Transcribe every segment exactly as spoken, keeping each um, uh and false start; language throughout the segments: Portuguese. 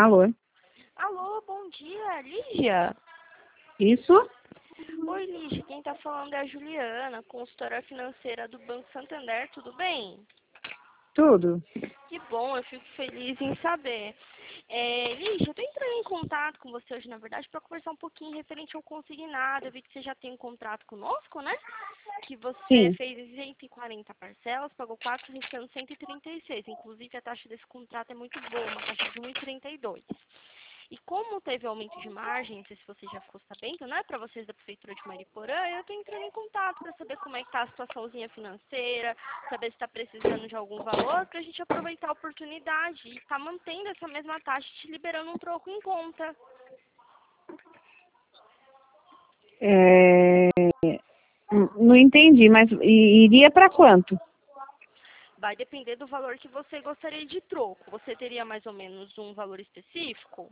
Alô? Alô, bom dia, Lígia? Isso? Oi, Lígia, quem tá falando é a Juliana, consultora financeira do Banco Santander, tudo bem? Tudo. Que bom, eu fico feliz em saber. É, Lígia, eu tô entrando em contato com você hoje, na verdade, para conversar um pouquinho referente ao consignado. Eu vi que você já tem um contrato conosco, né? Que você Sim. fez em cento e quarenta parcelas, pagou quatro, restando cento e trinta e seis. Inclusive, a taxa desse contrato é muito boa, uma taxa de um vírgula trinta e dois. E como teve aumento de margem, não sei se você já ficou sabendo, né, para vocês da Prefeitura de Mariporã, eu estou entrando em contato para saber como é que está a situaçãozinha financeira, saber se está precisando de algum valor, para a gente aproveitar a oportunidade e estar mantendo essa mesma taxa, te liberando um troco em conta. É... Não entendi, mas i- iria para quanto? Vai depender do valor que você gostaria de troco. Você teria mais ou menos um valor específico?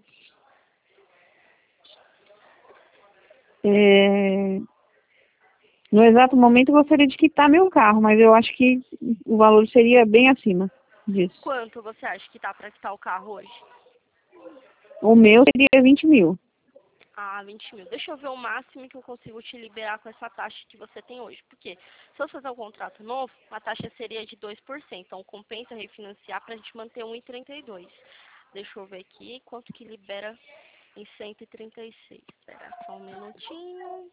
É... No exato momento eu gostaria de quitar meu carro, mas eu acho que o valor seria bem acima disso. Quanto você acha que tá para quitar o carro hoje? O meu seria vinte mil. Ah, vinte mil. Deixa eu ver o máximo que eu consigo te liberar com essa taxa que você tem hoje. Porque se eu fazer um contrato novo, a taxa seria de dois por cento. Então, compensa refinanciar para a gente manter um vírgula trinta e dois. Deixa eu ver aqui quanto que libera em cento e trinta e seis. Espera só um minutinho.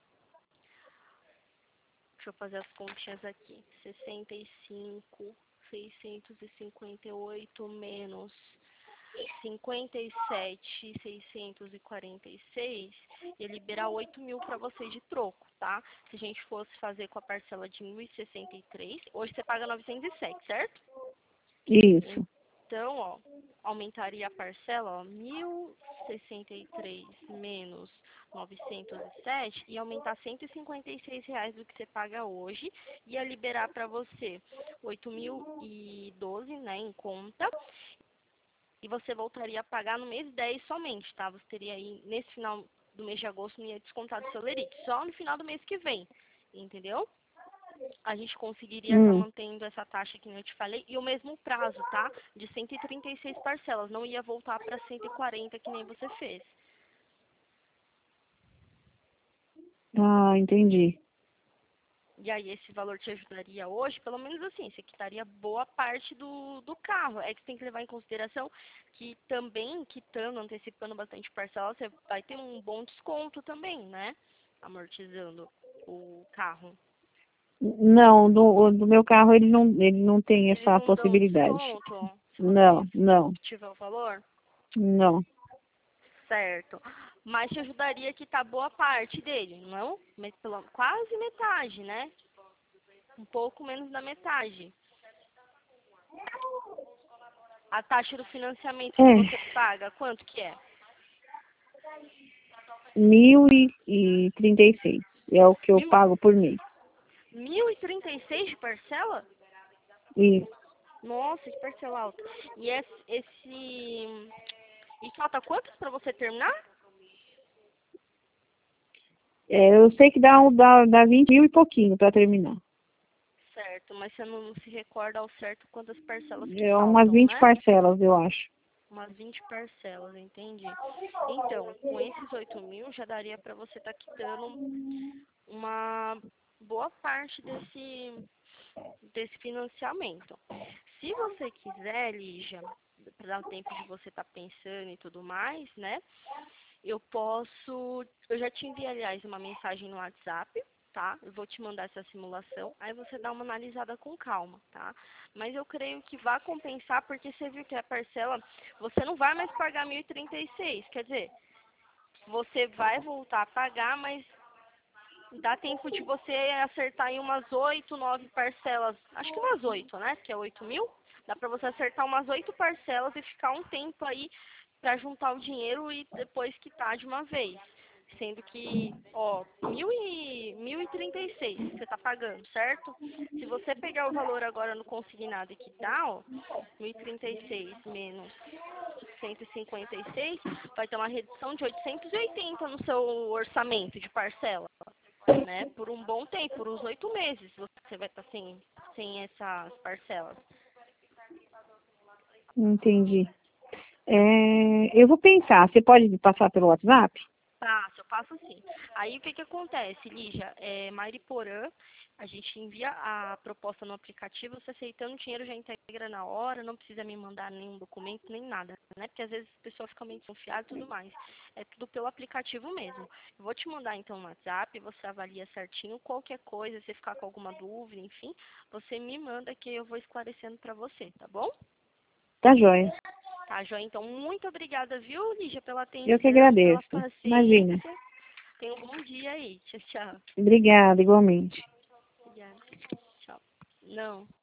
Deixa eu fazer as continhas aqui. sessenta e cinco, seiscentos e cinquenta e oito menos cinquenta e sete mil seiscentos e quarenta e seis e liberar oito mil para vocês de troco, tá? Se a gente fosse fazer com a parcela de mil e sessenta e três, hoje você paga novecentos e sete, certo? Isso. Então, ó, aumentaria a parcela, ó, mil e sessenta e três menos novecentos e sete e aumentar cento e cinquenta e seis reais do que você paga hoje, ia liberar para você oito mil e doze, né, em conta. E você voltaria a pagar no mês dez somente, tá? Você teria aí, nesse final do mês de agosto, não ia descontar do seu Leric, só no final do mês que vem, entendeu? A gente conseguiria estar Hum. mantendo essa taxa que eu te falei, e o mesmo prazo, tá? De cento e trinta e seis parcelas, não ia voltar para cento e quarenta que nem você fez. Ah, entendi. E aí esse valor te ajudaria hoje, pelo menos assim, você quitaria boa parte do, do carro. É que você tem que levar em consideração que também, quitando, antecipando bastante parcela, você vai ter um bom desconto também, né? Amortizando o carro. Não, do, do meu carro ele não, ele não tem Eles essa não dão possibilidade. desconto se você Não, não, tiver o valor? não. Certo. Mas te ajudaria a quitar boa parte dele, não? Mas pela, quase metade, né? Um pouco menos da metade. A taxa do financiamento que você É, paga, quanto que é? mil e trinta e seis é o que eu Mil, pago por mês. mil e trinta e seis de parcela? Isso. Nossa, que parcela alta. E esse, esse... E falta quantos para você terminar? É, eu sei que dá, um- dá, dá vinte mil e pouquinho para terminar. Certo, mas você não se recorda ao certo quantas parcelas que É umas faltam, vinte né? parcelas, eu acho. Umas vinte parcelas, entendi. Então, com esses oito mil já daria para você estar quitando uma boa parte desse, desse financiamento. Se você quiser, Lígia, para dar tempo de você estar pensando e tudo mais, né? Eu posso. Eu já te enviei, aliás, uma mensagem no WhatsApp, tá? Eu vou te mandar essa simulação, aí você dá uma analisada com calma, tá? Mas eu creio que vai compensar, porque você viu que a parcela, você não vai mais pagar mil e trinta e seis, quer dizer, você vai voltar a pagar, mas dá tempo de você acertar em umas oito, nove parcelas, acho que umas oito, né? Que é oito mil. Dá pra você acertar umas oito parcelas e ficar um tempo aí pra juntar o dinheiro e depois quitar de uma vez. Sendo que, ó, mil e, mil e trinta e seis você tá pagando, certo? Se você pegar o valor agora no consignado e quitar, ó, mil e trinta e seis menos cento e cinquenta e seis, vai ter uma redução de oitocentos e oitenta no seu orçamento de parcela, né? Por um bom tempo, por uns oito meses você vai estar sem, sem essas parcelas. Entendi. É, eu vou pensar, você pode me passar pelo WhatsApp? Passo, eu passo sim. Aí o que que acontece, Lígia? É, Mariporã, a gente envia a proposta no aplicativo, você aceitando o dinheiro já integra na hora, não precisa me mandar nenhum documento, nem nada, né? Porque às vezes a pessoa fica meio desconfiada e tudo mais. É tudo pelo aplicativo mesmo. Eu vou te mandar então no WhatsApp, você avalia certinho, qualquer coisa, se ficar com alguma dúvida, enfim, você me manda que eu vou esclarecendo pra você, tá bom? Tá joia. Tá, Joia? Então, muito obrigada, viu, Lígia, pela Eu que atenção, pela agradeço. Imagina. paciência. Tenha um bom dia aí. Tchau, tchau. Obrigada, igualmente. Obrigada. Tchau. Não.